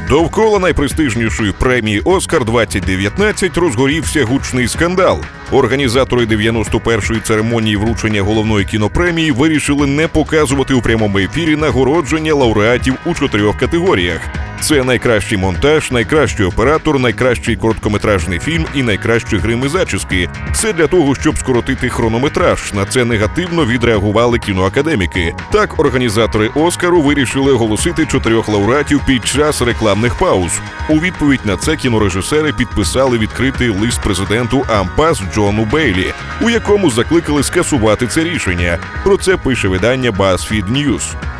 Довкола найпрестижнішої премії «Оскар-2019» розгорівся гучний скандал. Організатори 91-ї церемонії вручення головної кінопремії вирішили не показувати у прямому ефірі нагородження лауреатів у 4 категоріях. Це найкращий монтаж, найкращий оператор, найкращий короткометражний фільм і найкращі грим і зачіски. Все для того, щоб скоротити хронометраж. На це негативно відреагували кіноакадеміки. Так, організатори «Оскару» вирішили оголосити 4 лауреатів під час рекламних пауз. У відповідь на це кінорежисери підписали відкритий лист президенту АМПАС Джону Бейлі, у якому закликали скасувати це рішення. Про це пише видання BuzzFeed News.